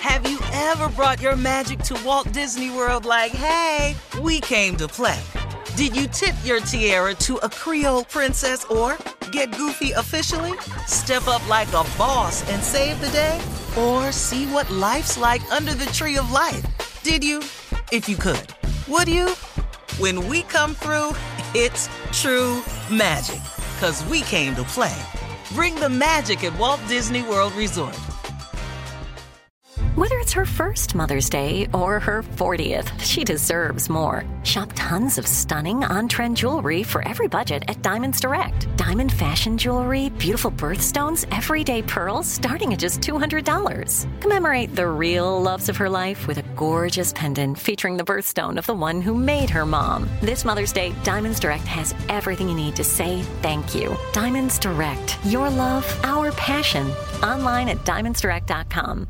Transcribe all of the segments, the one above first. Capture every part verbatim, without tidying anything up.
Have you ever brought your magic to Walt Disney World like, hey, we came to play? Did you tip your tiara to a Creole princess or get goofy officially? Step up like a boss and save the day? Or see what life's like under the tree of life? Did you? If you could. Would you? When we come through, it's true magic. 'Cause we came to play. Bring the magic at Walt Disney World Resort. Whether it's her first Mother's Day or her fortieth, she deserves more. Shop tons of stunning on-trend jewelry for every budget at Diamonds Direct. Diamond fashion jewelry, beautiful birthstones, everyday pearls starting at just two hundred dollars. Commemorate the real loves of her life with a gorgeous pendant featuring the birthstone of the one who made her mom. This Mother's Day, Diamonds Direct has everything you need to say thank you. Diamonds Direct. Your love, our passion. Online at diamonds direct dot com.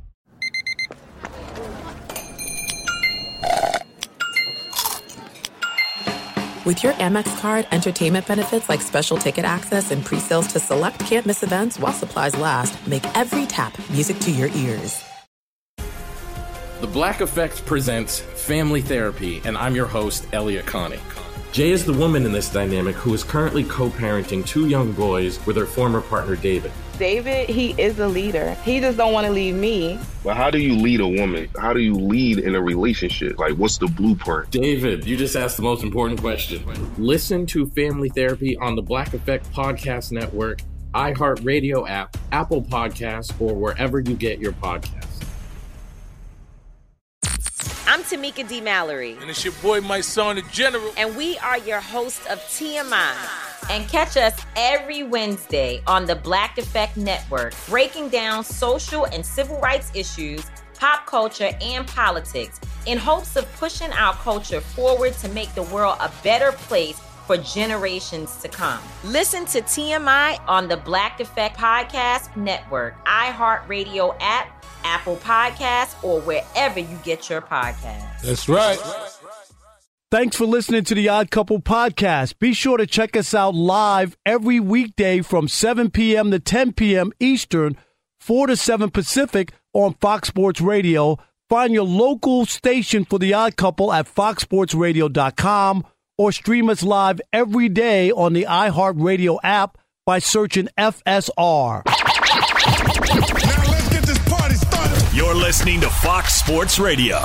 With your Amex card, entertainment benefits like special ticket access and pre-sales to select can't-miss events while supplies last make every tap music to your ears. The Black Effect presents Family Therapy, and I'm your host, Elliot Connie. Jay is the woman in this dynamic who is currently co-parenting two young boys with her former partner, David. David, he is a leader. He just don't want to leave me. Well, how do you lead a woman? How do you lead in a relationship? Like, what's the blueprint? David, you just asked the most important question. Listen to Family Therapy on the Black Effect Podcast Network, iHeartRadio app, Apple Podcasts, or wherever you get your podcasts. I'm Tamika D. Mallory. And it's your boy, my son, the General. And we are your hosts of T M I. And catch us every Wednesday on the Black Effect Network, breaking down social and civil rights issues, pop culture, and politics in hopes of pushing our culture forward to make the world a better place for generations to come. Listen to T M I on the Black Effect Podcast Network, iHeartRadio app, Apple Podcasts, or wherever you get your podcasts. That's right. Thanks for listening to the Odd Couple podcast. Be sure to check us out live every weekday from seven p.m. to ten p.m. Eastern, four to seven Pacific on Fox Sports Radio. Find your local station for the Odd Couple at fox sports radio dot com or stream us live every day on the iHeartRadio app by searching F S R. You're listening to Fox Sports Radio.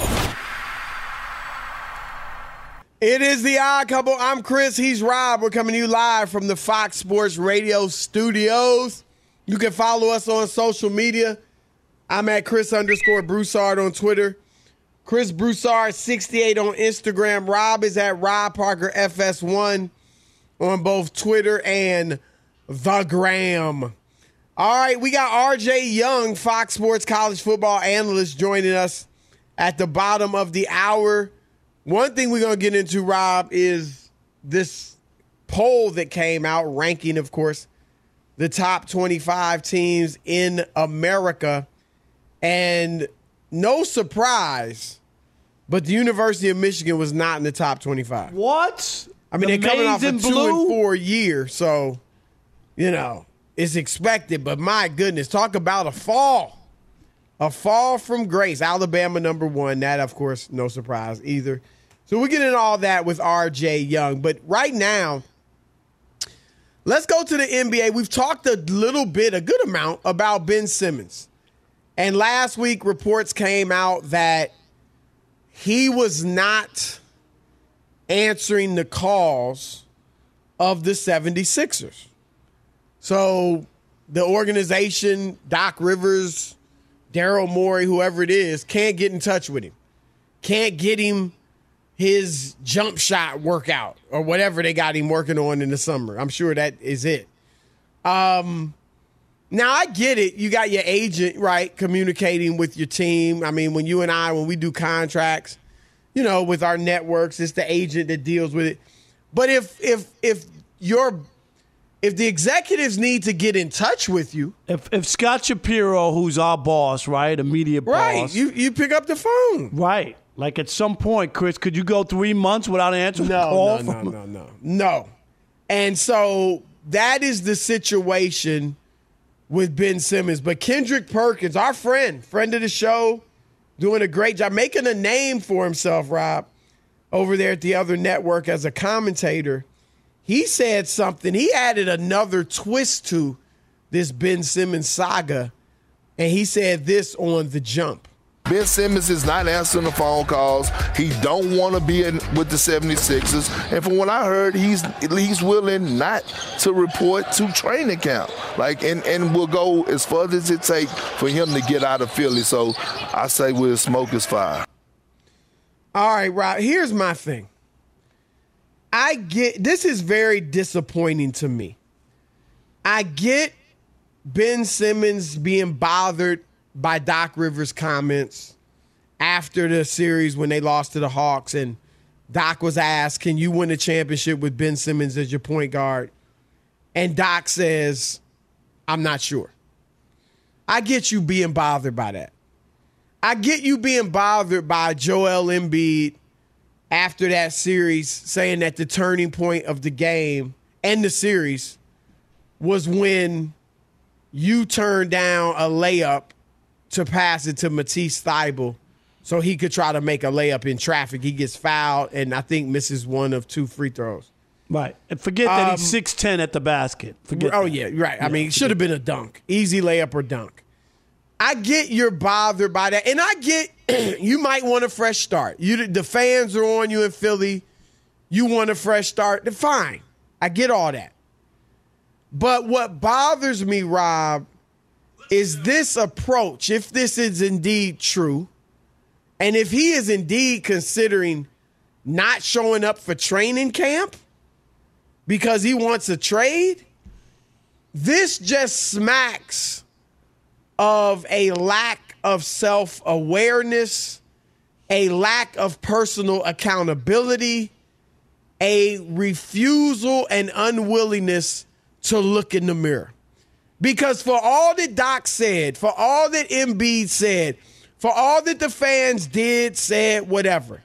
It is the Odd Couple. I'm Chris. He's Rob. We're coming to you live from the Fox Sports Radio studios. You can follow us on social media. I'm at Chris underscore Broussard on Twitter. Chris Broussard sixty-eight on Instagram. Rob is at Rob Parker F S one on both Twitter and the Gram. All right, we got R J Young, Fox Sports college football analyst, joining us at the bottom of the hour. One thing we're going to get into, Rob, is this poll that came out, ranking, of course, the top twenty-five teams in America. And no surprise, but the University of Michigan was not in the top twenty-five. What? I mean, The they're coming off a Maize two and and Blue? four year, so, you know, it's expected. But my goodness, talk about a fall. A fall from grace. Alabama number one. That, of course, no surprise either. So we get into all that with R J Young. But right now, let's go to the N B A. We've talked a little bit, a good amount, about Ben Simmons. And last week, reports came out that he was not answering the calls of the seventy-sixers. So the organization, Doc Rivers, Daryl Morey, whoever it is, can't get in touch with him. Can't get him his jump shot workout or whatever they got him working on in the summer. I'm sure that is it. Um, now, I get it. You got your agent, right, communicating with your team. I mean, when you and I, when we do contracts, you know, with our networks, it's the agent that deals with it. But if if if you're If the executives need to get in touch with you. If if Scott Shapiro, who's our boss, right, a media right, boss. you, you pick up the phone. Right. Like at some point, Chris, could you go three months without answering no, a call? No, from no, no, no, no. And so that is the situation with Ben Simmons. But Kendrick Perkins, our friend, friend of the show, doing a great job, making a name for himself, Rob, over there at the other network as a commentator. He said something. He added another twist to this Ben Simmons saga, and he said this on The Jump. Ben Simmons is not answering the phone calls. He don't want to be in with the seventy-sixers. And from what I heard, he's he's willing not to report to training camp. Like, and, and will go as far as it takes for him to get out of Philly. So I say where smoke is fire. All right, Rob, here's my thing. I get, this is very disappointing to me. I get Ben Simmons being bothered by Doc Rivers' comments after the series when they lost to the Hawks, and Doc was asked, can you win a championship with Ben Simmons as your point guard? And Doc says, I'm not sure. I get you being bothered by that. I get you being bothered by Joel Embiid after that series saying that the turning point of the game and the series was when you turned down a layup to pass it to Matisse Thybulle so he could try to make a layup in traffic. He gets fouled and I think misses one of two free throws. Right. And forget that Um, he's six ten at the basket. Forget oh, that. yeah, right. Yeah, I mean, it should have been a dunk. Easy layup or dunk. I get you're bothered by that. And I get you might want a fresh start. You, the fans are on you in Philly. You want a fresh start. Fine. I get all that. But what bothers me, Rob, is this approach, if this is indeed true, and if he is indeed considering not showing up for training camp because he wants a trade, this just smacks of a lack of self-awareness, a lack of personal accountability, a refusal and unwillingness to look in the mirror. Because for all that Doc said, for all that Embiid said, for all that the fans did, said, whatever,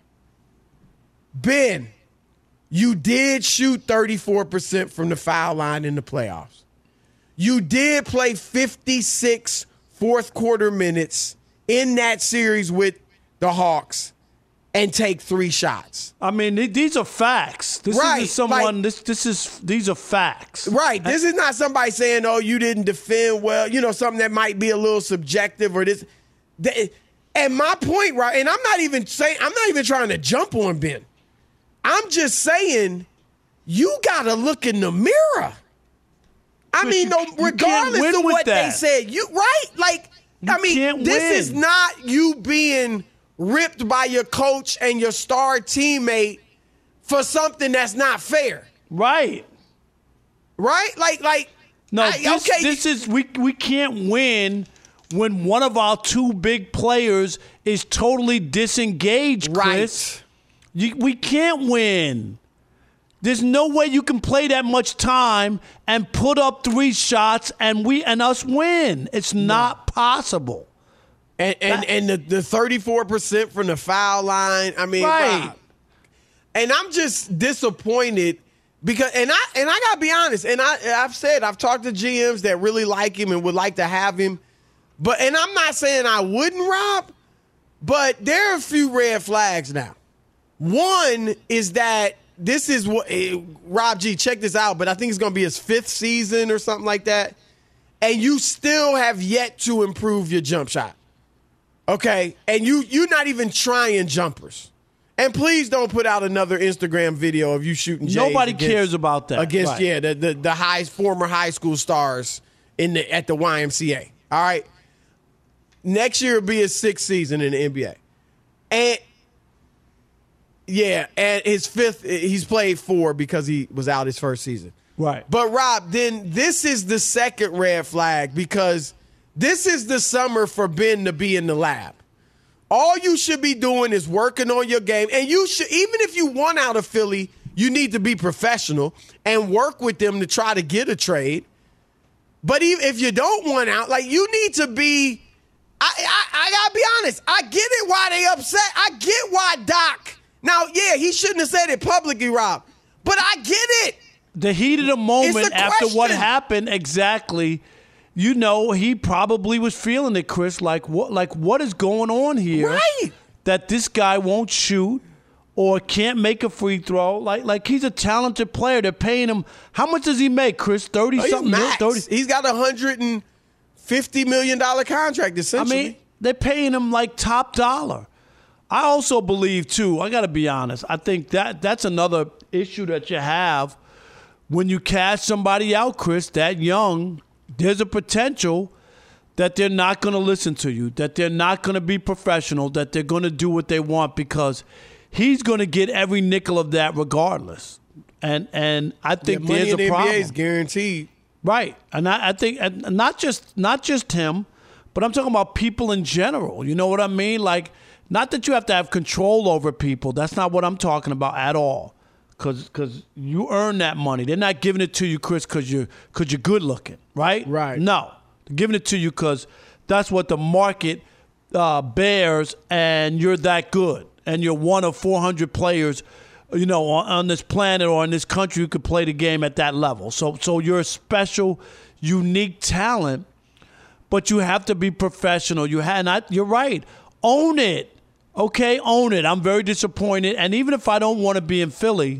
Ben, you did shoot thirty-four percent from the foul line in the playoffs. You did play fifty-six fourth quarter minutes in that series with the Hawks and take three shots. I mean, th- these are facts. This Right, isn't someone. like- this this is these are facts. Right. This is not somebody saying, oh, you didn't defend well, you know, something that might be a little subjective or this. Th- And my point, right, and I'm not even saying, I'm not even trying to jump on Ben. I'm just saying, you got to look in the mirror. I But mean, you- no, you can't regardless win of with what that. they said, you right? Like, You I mean, can't this win. is not you being ripped by your coach and your star teammate for something that's not fair. Right. Right? Like, like, No, I- this, okay. this is we we can't win when one of our two big players is totally disengaged, Chris. Right. You, we can't win. There's no way you can play that much time and put up three shots and we and us win. It's not possible. And and, and the, the thirty-four percent from the foul line, I mean, Right. Rob, and I'm just disappointed because, and I and I gotta be honest, and I I've said I've talked to G Ms that really like him and would like to have him, but and I'm not saying I wouldn't, Rob, but there are a few red flags now. One is that this is what eh, Rob G, check this out, but I think it's gonna be his fifth season or something like that, and you still have yet to improve your jump shot. Okay, and you you're not even trying jumpers. And please don't put out another Instagram video of you shooting Jays Nobody against- cares about that. Against Right. yeah, the, the the high former high school stars in the at the Y M C A. All right. Next year will be his sixth season in the N B A. And yeah, and his fifth he's played four because he was out his first season. Right. But Rob, then this is the second red flag because this is the summer for Ben to be in the lab. All you should be doing is working on your game. And you should, even if you want out of Philly, you need to be professional and work with them to try to get a trade. But even if you don't want out, like you need to be, I, I, I gotta be honest, I get it why they upset. I get why Doc, now, yeah, he shouldn't have said it publicly, Rob, but I get it. The heat of the moment It's a after what question. happened exactly, you know, he probably was feeling it, Chris. Like what? Like what is going on here? Right. That this guy won't shoot or can't make a free throw. Like, like he's a talented player. They're paying him. How much does he make, Chris? Thirty oh, something. Max. thirty He's got a hundred and fifty million dollar contract. Essentially, I mean, they're paying him like top dollar. I also believe too. I got to be honest. I think that that's another issue that you have when you cash somebody out, Chris. That young, there's a potential that they're not going to listen to you, that they're not going to be professional, that they're going to do what they want because he's going to get every nickel of that regardless. And and I think yeah, money there's in the a problem. N B A is guaranteed. Right. And I, I think and not just not just him, but I'm talking about people in general. You know what I mean? Like, not that you have to have control over people. That's not what I'm talking about at all. Because because you earn that money. They're not giving it to you, Chris, because you're, cause you're good looking, right? Right. No. They're giving it to you because that's what the market uh, bears, and you're that good. And you're one of four hundred players, you know, on, on this planet or in this country who could play the game at that level. So, so you're a special, unique talent, but you have to be professional. You have not. You're right. Own it. Okay, own it. I'm very disappointed. And even if I don't want to be in Philly,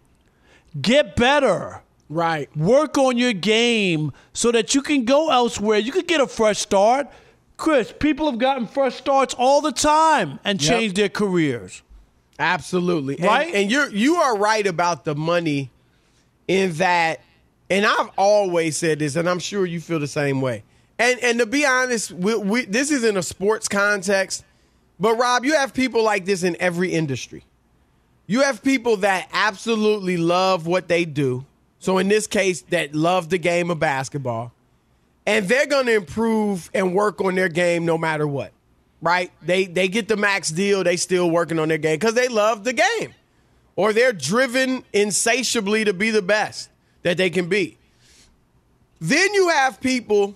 get better. Right. Work on your game so that you can go elsewhere. You could get a fresh start. Chris, people have gotten fresh starts all the time and Yep. changed their careers. Absolutely. Right? And, and you're you are right about the money in that, and I've always said this, and I'm sure you feel the same way. And and to be honest, we, we, this is in a sports context, but Rob, you have people like this in every industry. You have people that absolutely love what they do. So in this case, that love the game of basketball. And they're going to improve and work on their game no matter what, right? They they get the max deal. They still working on their game because they love the game. Or they're driven insatiably to be the best that they can be. Then you have people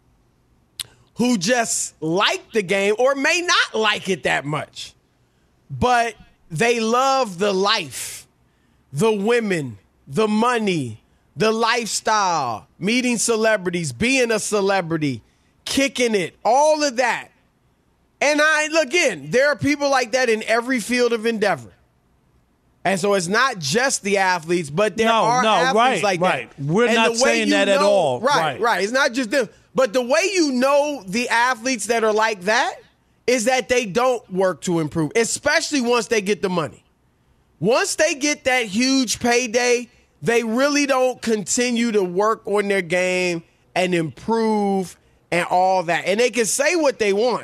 who just like the game or may not like it that much, but they love the life, the women, the money, the lifestyle, meeting celebrities, being a celebrity, kicking it, all of that. And I, again, there are people like that in every field of endeavor. And so it's not just the athletes, but there No, are no, athletes right, like right. that. We're And not the way saying you that at know- all. Right, Right. right. It's not just them. But the way you know the athletes that are like that is that they don't work to improve, especially once they get the money. Once they get that huge payday, they really don't continue to work on their game and improve and all that. And they can say what they want.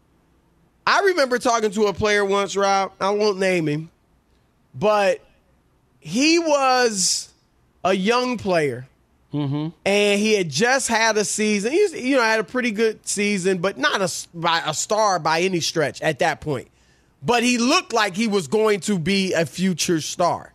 I remember talking to a player once, Rob. I won't name him. But he was a young player. Mm-hmm. And he had just had a season. He's, you know, had a pretty good season, but not a, by a star by any stretch at that point. But he looked like he was going to be a future star.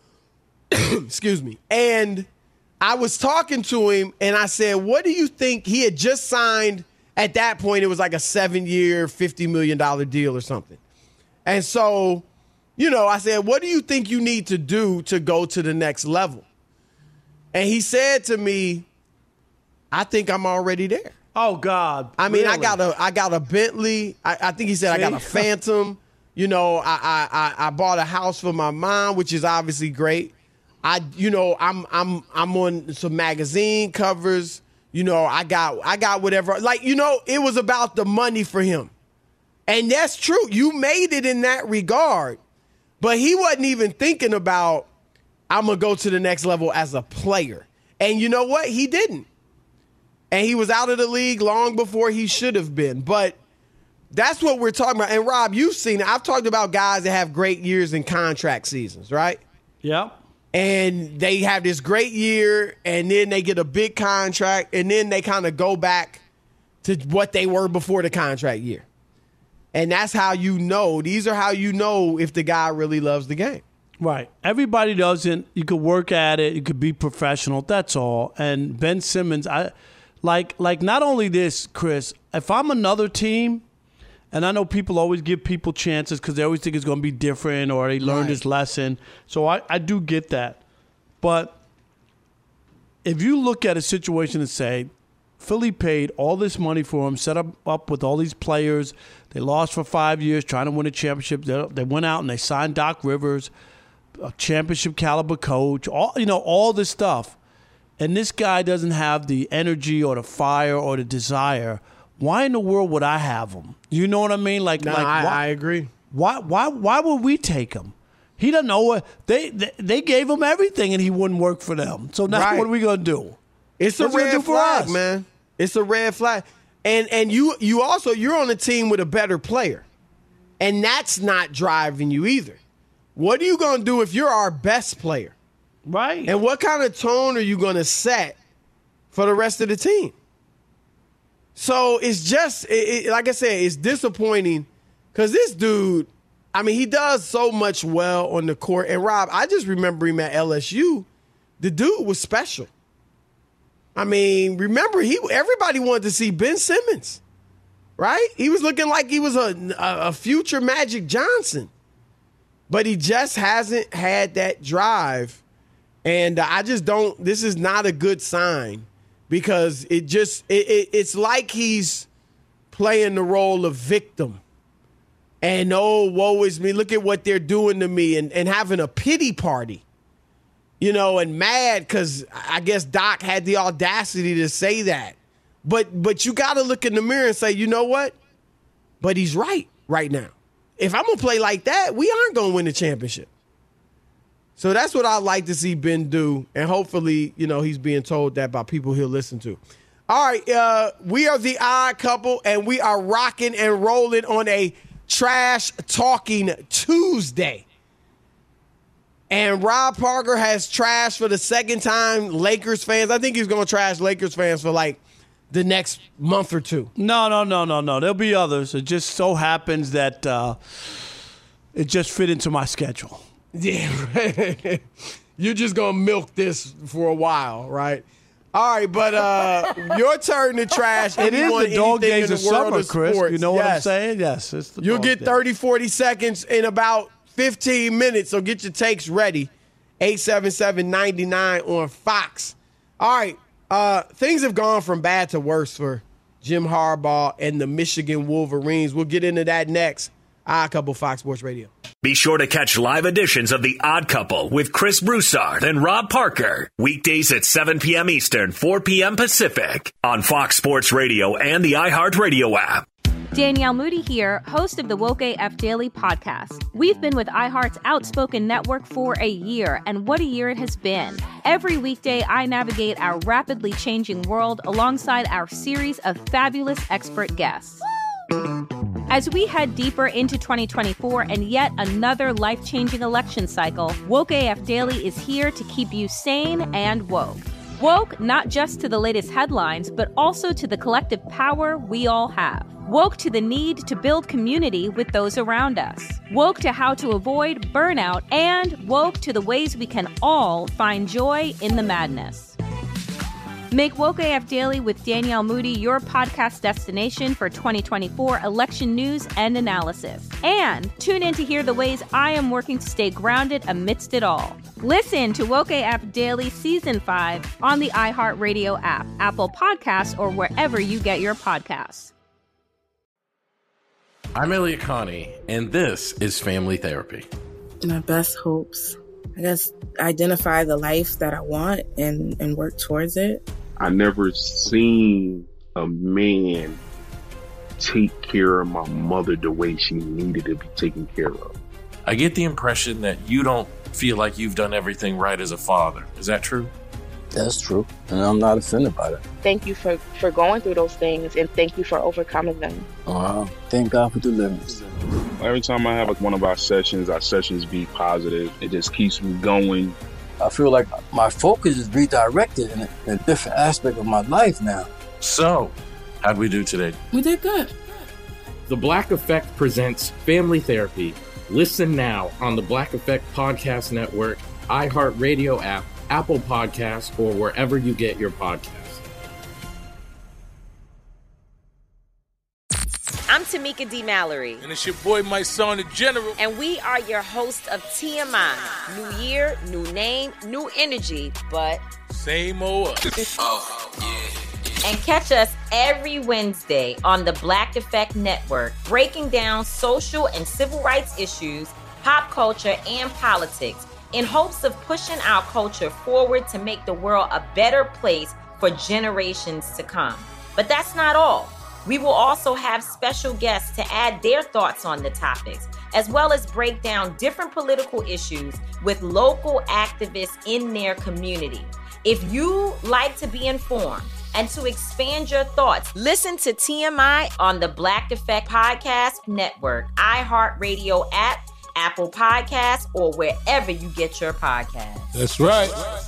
Excuse me. And I was talking to him, and I said, what do you think? He had just signed, at that point, it was like a seven-year, fifty million dollars deal or something. And so, you know, I said, what do you think you need to do to go to the next level? And he said to me, I think I'm already there. Oh, God. I mean, I Really? got a I got a Bentley. I, I think he said I got a See? Phantom. You know, I, I I I bought a house for my mom, which is obviously great. I you know, I'm I'm I'm on some magazine covers. You know, I got I got whatever. Like, you know, it was about the money for him. And that's true. You made it in that regard. But he wasn't even thinking about, I'm going to go to the next level as a player. And you know what? He didn't. And he was out of the league long before he should have been. But that's what we're talking about. And, Rob, you've seen it. I've talked about guys that have great years in contract seasons, right? Yeah. And they have this great year, and then they get a big contract, and then they kind of go back to what they were before the contract year. And that's how you know. These are how you know if the guy really loves the game. Right. Everybody doesn't. You could work at it. You could be professional. That's all. And Ben Simmons, I like like not only this, Chris, if I'm another team, and I know people always give people chances because they always think it's going to be different or he learned Right. his lesson. So I, I do get that. But if you look at a situation and say, Philly paid all this money for him, set up, up with all these players. They lost for five years trying to win a championship. They, they went out and they signed Doc Rivers, a championship caliber coach, all you know, all this stuff. And this guy doesn't have the energy or the fire or the desire. Why in the world would I have him? You know what I mean? Like, no, like I, why, I agree. Why, why, why would we take him? He doesn't know what they, they they gave him everything and he wouldn't work for them. So now Right. what are we gonna do? It's a What's he gonna red do for flag, us? man. It's a red flag. And and you you also you're on a team with a better player. And that's not driving you either. What are you gonna do if you're our best player? Right. And what kind of tone are you gonna set for the rest of the team? So it's just it, it, like I said, it's disappointing because this dude, I mean, he does so much well on the court. And Rob, I just remember him at L S U. The dude was special. I mean, remember, he everybody wanted to see Ben Simmons, right? He was looking like he was a, a, a future Magic Johnson. But he just hasn't had that drive. And I just don't, this is not a good sign because it just, it, it, it's like he's playing the role of victim. And, oh, woe is me, look at what they're doing to me, and, and having a pity party. You know, and mad because I guess Doc had the audacity to say that. But but you got to look in the mirror and say, you know what? But he's right right now. If I'm going to play like that, we aren't going to win the championship. So that's what I'd like to see Ben do. And hopefully, you know, he's being told that by people he'll listen to. All right, uh, we are the Odd Couple, and we are rocking and rolling on a Trash Talking Tuesday. And Rob Parker has trashed for the second time Lakers fans. I think he's going to trash Lakers fans for like the next month or two. No, no, no, no, no. There'll be others. It just so happens that uh, it just fit into my schedule. Yeah. You're just going to milk this for a while, right? All right, but uh, your turn to trash. It is the dog days of summer, of Chris. Sports. You know what yes. I'm saying? Yes. It's the You'll dog get days. thirty, forty seconds in about fifteen minutes, so get your takes ready. eight seven seven, nine nine on Fox. All right, uh, things have gone from bad to worse for Jim Harbaugh and the Michigan Wolverines. We'll get into that next. Odd Couple, Fox Sports Radio. Be sure to catch live editions of The Odd Couple with Chris Broussard and Rob Parker. Weekdays at seven p.m. Eastern, four p.m. Pacific on Fox Sports Radio and the iHeartRadio app. Danielle Moody here, host of the Woke A F Daily podcast. We've been with iHeart's Outspoken Network for a year, and what a year it has been. Every weekday, I navigate our rapidly changing world alongside our series of fabulous expert guests. As we head deeper into twenty twenty-four and yet another life-changing election cycle, Woke A F Daily is here to keep you sane and woke. Woke not just to the latest headlines, but also to the collective power we all have. Woke to the need to build community with those around us. Woke to how to avoid burnout, and woke to the ways we can all find joy in the madness. Make Woke A F Daily with Danielle Moody your podcast destination for twenty twenty-four election news and analysis. And tune in to hear the ways I am working to stay grounded amidst it all. Listen to Woke A F Daily Season five on the iHeartRadio app, Apple Podcasts, or wherever you get your podcasts. I'm Elliot Connie, and this is Family Therapy. My best hopes, I guess, identify the life that I want and, and work towards it. I never seen a man take care of my mother the way she needed to be taken care of. I get the impression that you don't feel like you've done everything right as a father. Is that true? That's true, and I'm not offended by that. Thank you for, for going through those things, and thank you for overcoming them. Wow. Thank God for deliverance. Every time I have like one of our sessions, our sessions be positive. It just keeps me going. I feel like my focus is redirected in a, in a different aspect of my life now. So, how'd we do today? We did good. The Black Effect presents Family Therapy. Listen now on the Black Effect Podcast Network, iHeartRadio app, Apple Podcasts, or wherever you get your podcasts. I'm Tamika D. Mallory. And it's your boy, my son, the General. And we are your hosts of T M I. New year, new name, new energy, but same old us. Oh, yeah. And catch us every Wednesday on the Black Effect Network, breaking down social and civil rights issues, pop culture, and politics in hopes of pushing our culture forward to make the world a better place for generations to come. But that's not all. We will also have special guests to add their thoughts on the topics, as well as break down different political issues with local activists in their community. If you like to be informed and to expand your thoughts, listen to T M I on the Black Effect Podcast Network, iHeartRadio app, Apple Podcasts, or wherever you get your podcasts. That's right.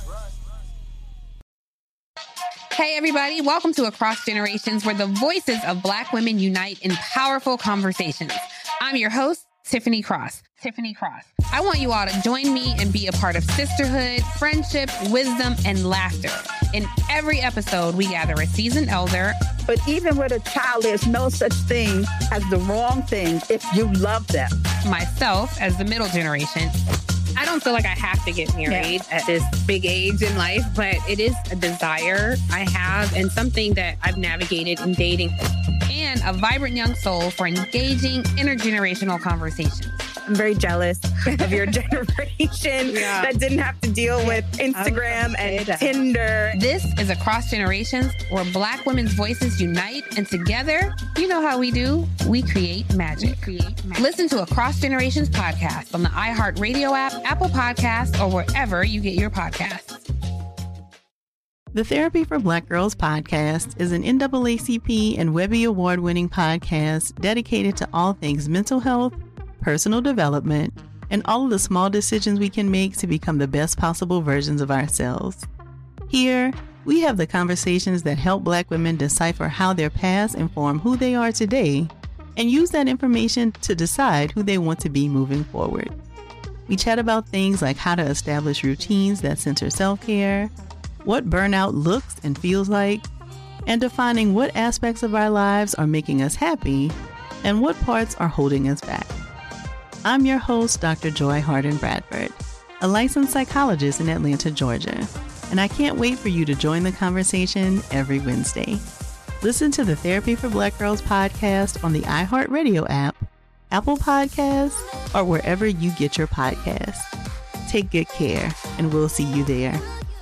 Hey, everybody. Welcome to Across Generations, where the voices of Black women unite in powerful conversations. I'm your host, Tiffany Cross. Tiffany Cross. I want you all to join me and be a part of sisterhood, friendship, wisdom, and laughter. In every episode, we gather a seasoned elder. But even with a child, there's no such thing as the wrong thing if you love them. Myself as the middle generation. I don't feel like I have to get married yeah. at this big age in life, but it is a desire I have and something that I've navigated in dating. And a vibrant young soul for engaging intergenerational conversations. I'm very jealous of your generation yeah. that didn't have to deal with Instagram and Tinder. This is Across Generations, where Black women's voices unite, and together, you know how we do, we create magic. We create magic. Listen to Across Generations podcast on the iHeartRadio app, Apple Podcasts, or wherever you get your podcasts. The Therapy for Black Girls podcast is an N double A C P and Webby Award-winning podcast dedicated to all things mental health, personal development, and all of the small decisions we can make to become the best possible versions of ourselves. Here, we have the conversations that help Black women decipher how their past inform who they are today and use that information to decide who they want to be moving forward. We chat about things like how to establish routines that center self-care, what burnout looks and feels like, and defining what aspects of our lives are making us happy and what parts are holding us back. I'm your host, Doctor Joy Harden Bradford, a licensed psychologist in Atlanta, Georgia, and I can't wait for you to join the conversation every Wednesday. Listen to the Therapy for Black Girls podcast on the iHeartRadio app, Apple Podcasts, or wherever you get your podcasts. Take good care, and we'll see you there.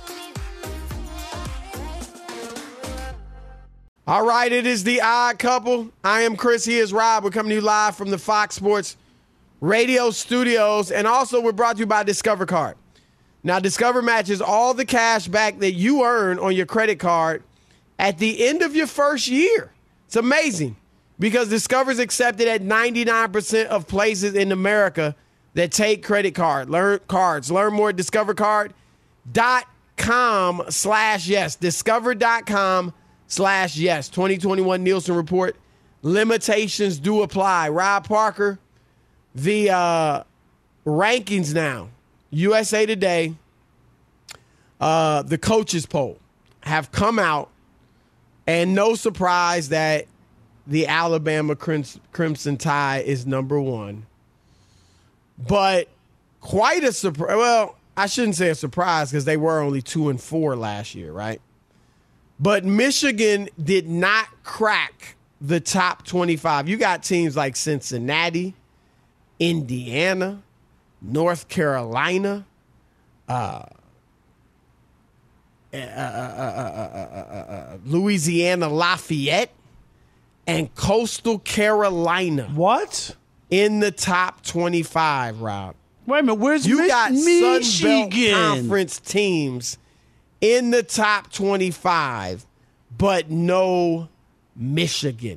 All right, it is the Odd Couple. I am Chris. He is Rob. We're coming to you live from the Fox Sports Radio studios, and also we're brought to you by Discover Card. Now, Discover matches all the cash back that you earn on your credit card at the end of your first year. It's amazing because Discover's accepted at ninety-nine percent of places in America that take credit card learn cards. Learn more at discovercard dot com slash yes. Discover.com slash yes. twenty twenty-one Nielsen Report. Limitations do apply. Rob Parker, the uh, rankings now. U S A Today, uh, the coaches poll have come out, and no surprise that the Alabama Crims- Crimson Tide is number one. But quite a surprise. Well, I shouldn't say a surprise because they were only two and four last year, right? But Michigan did not crack the top twenty-five. You got teams like Cincinnati, Indiana, North Carolina, uh, uh, uh, uh, uh, Louisiana Lafayette, and Coastal Carolina. What? In the top twenty-five, Rob. Wait a minute, where's you Mich- got Michigan? Sun Belt Conference teams in the top twenty-five, but no Michigan.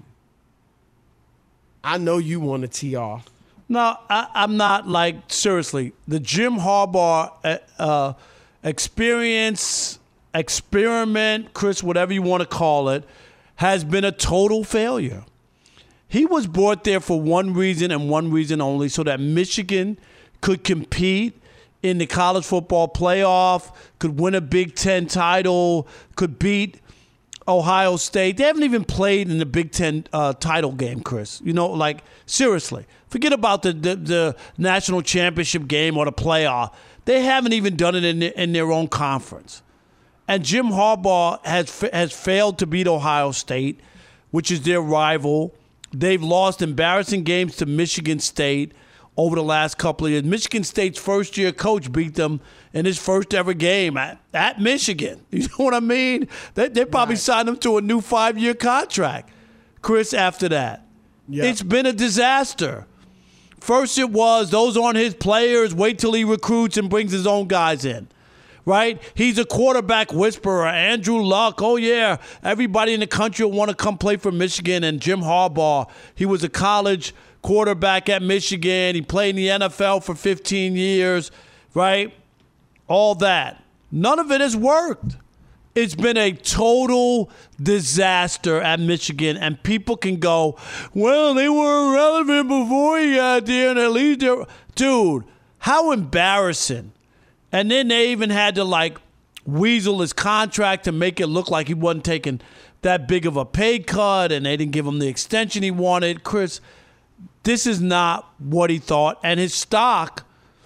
I know you want to tee off. No, I, I'm not. Like, seriously, the Jim Harbaugh uh, uh, experience, experiment, Chris, whatever you want to call it, has been a total failure. He was brought there for one reason and one reason only, so that Michigan could compete in the college football playoff, could win a Big Ten title, could beat Ohio State. They haven't even played in the Big Ten uh, title game, Chris. You know, like, seriously. Forget about the, the, the national championship game or the playoff. They haven't even done it in, the, in their own conference. And Jim Harbaugh has has failed to beat Ohio State, which is their rival. They've lost embarrassing games to Michigan State over the last couple of years. Michigan State's first-year coach beat them in his first ever game at, at Michigan. You know what I mean? They, they probably right. signed him to a new five-year contract, Chris, after that. Yep. It's been a disaster. First it was, those aren't his players. Wait till he recruits and brings his own guys in. Right? He's a quarterback whisperer. Andrew Luck. Oh, yeah. Everybody in the country will want to come play for Michigan. And Jim Harbaugh, he was a college quarterback at Michigan. He played in the N F L for fifteen years. Right? All that. None of it has worked. It's been a total disaster at Michigan. And people can go, well, they were irrelevant before he got there. And at least they're... Dude, how embarrassing. And then they even had to, like, weasel his contract to make it look like he wasn't taking that big of a pay cut, and they didn't give him the extension he wanted. Chris, this is not what he thought, and his stock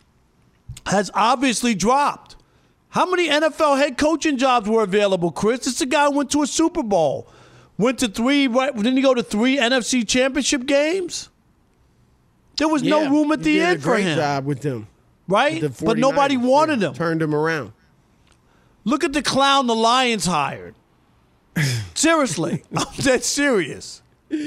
has obviously dropped. How many N F L head coaching jobs were available, Chris? This is a guy who went to a Super Bowl, went to three, right? Didn't he go to three N F C championship games? There was yeah, no room at the end for him. He did a great job with them. Right? But nobody wanted him. Turned him around. Look at the clown the Lions hired. Seriously. I'm dead serious.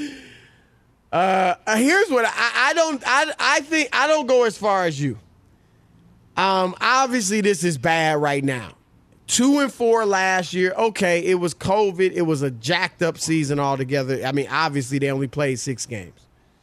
Uh, here's what I, I don't I, I think I don't go as far as you. Um, obviously this is bad right now. Two and four last year. Okay, it was COVID. It was a jacked up season altogether. I mean, obviously they only played six games.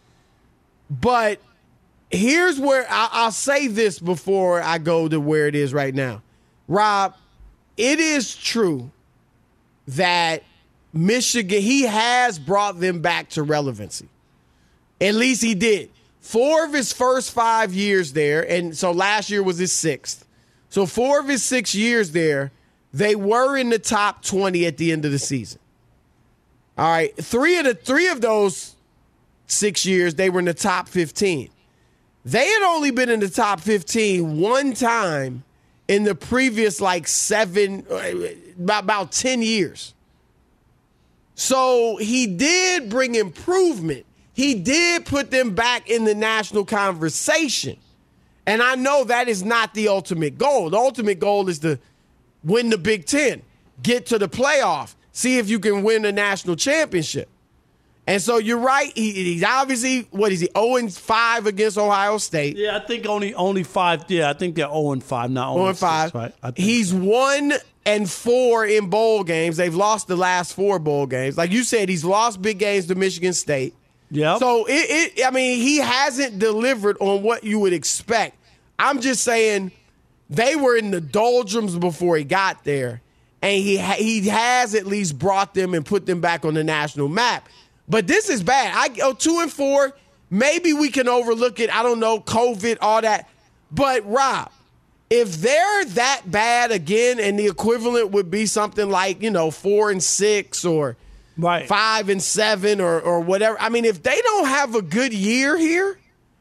But here's where I, I'll say this before I go to where it is right now. Rob, it is true that Michigan, he has brought them back to relevancy. At least he did. Four of his first five years there, and so last year was his sixth. So four of his six years there, they were in the top twenty at the end of the season. All right, three of the three of those six years, they were in the top fifteen. They had only been in the top fifteen one time in the previous like seven, about, about ten years. So he did bring improvement. He did put them back in the national conversation. And I know that is not the ultimate goal. The ultimate goal is to win the Big Ten, get to the playoff, see if you can win a national championship. And so you're right. He, he's obviously, what is he, oh and five against Ohio State. Yeah, I think only only five. Yeah, I think they're oh and five, not oh and five. Right? He's so. one and four in bowl games. They've lost the last four bowl games. Like you said, he's lost big games to Michigan State. Yeah. So, it, it, I mean, he hasn't delivered on what you would expect. I'm just saying they were in the doldrums before he got there, and he ha- he has at least brought them and put them back on the national map. But this is bad. I go two and four. Maybe we can overlook it. I don't know, COVID, all that. But, Rob, if they're that bad again, and the equivalent would be something like, you know, four and six or right. five and seven or, or whatever. I mean, if they don't have a good year here,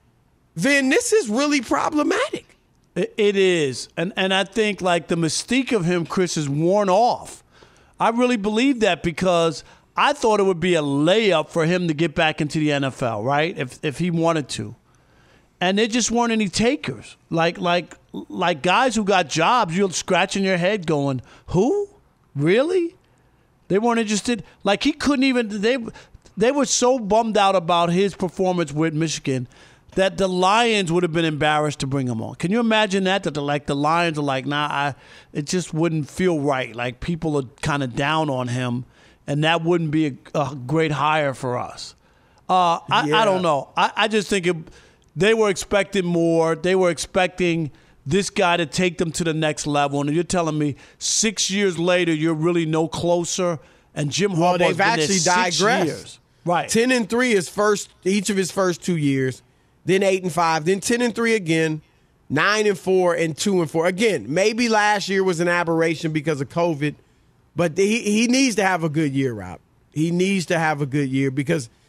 then this is really problematic. It, it is. And, and I think, like, the mystique of him, Chris, is worn off. I really believe that because – I thought it would be a layup for him to get back into the N F L, right? If if he wanted to. And there just weren't any takers. Like like like guys who got jobs, you're scratching your head going, who? Really? They weren't interested. Like he couldn't even they they were so bummed out about his performance with Michigan that the Lions would have been embarrassed to bring him on. Can you imagine that? That the, like the Lions are like, nah, I, it just wouldn't feel right. Like people are kind of down on him. And that wouldn't be a, a great hire for us. Uh, I, yeah. I don't know. I, I just think it, they were expecting more. They were expecting this guy to take them to the next level. And you're telling me six years later, you're really no closer. And Jim well, Harbaugh's they've been actually there six digressed. Years. Right. Ten and three is first each of his first two years. Then eight and five. Then ten and three again. Nine and four and two and four. Again, maybe last year was an aberration because of COVID. But he, he needs to have a good year, Rob. He needs to have a good year because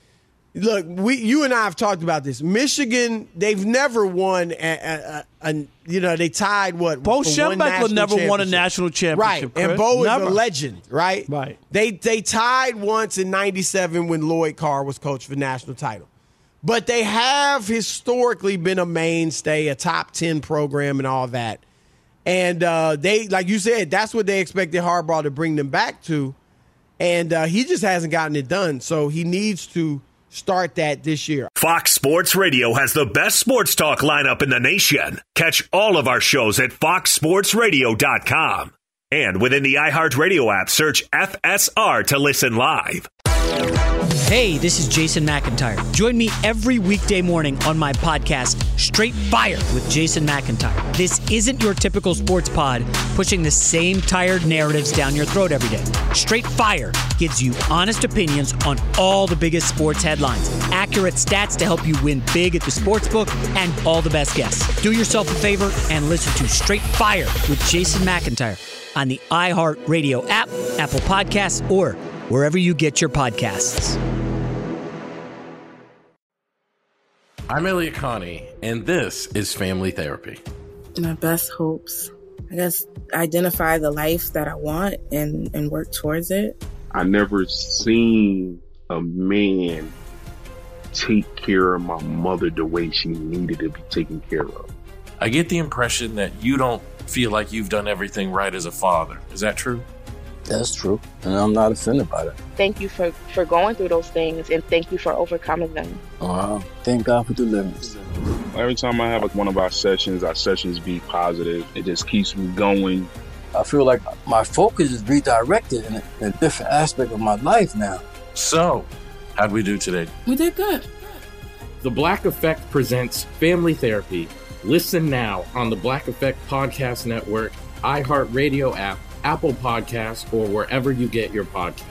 Look, we, you and I have talked about this. Michigan, they've never won. A, a, a, a you know, they tied what? Bo Schembechler never won a national championship. Right, and Chris. Bo never. is a legend, right? Right. They they tied once in ninety-seven when Lloyd Carr was coach for the national title. But they have historically been a mainstay, a top ten program and all that. And uh, they, like you said, that's what they expected Harbaugh to bring them back to. And uh, he just hasn't gotten it done. So he needs to start that this year. Fox Sports Radio has the best sports talk lineup in the nation. Catch all of our shows at fox sports radio dot com. And within the iHeartRadio app, search F S R to listen live. Hey, this is Jason McIntyre. Join me every weekday morning on my podcast, Straight Fire with Jason McIntyre. This isn't your typical sports pod pushing the same tired narratives down your throat every day. Straight Fire gives you honest opinions on all the biggest sports headlines, accurate stats to help you win big at the sportsbook, and all the best guests. Do yourself a favor and listen to Straight Fire with Jason McIntyre on the iHeartRadio app, Apple Podcasts, or wherever you get your podcasts. I'm Elliot Connie, and this is Family Therapy. My best hopes, I guess, identify the life that I want and, and work towards it. I never seen a man take care of my mother the way she needed to be taken care of. I get the impression that you don't feel like you've done everything right as a father. Is that true? That's true, and I'm not offended by that. Thank you for, for going through those things, and thank you for overcoming them. Wow. Thank God for deliverance. Every time I have like one of our sessions, our sessions be positive. It just keeps me going. I feel like my focus is redirected in a, in a different aspect of my life now. So, how'd we do today? We did good. The Black Effect presents Family Therapy. Listen now on the Black Effect Podcast Network, iHeartRadio app, Apple Podcasts, or wherever you get your podcasts.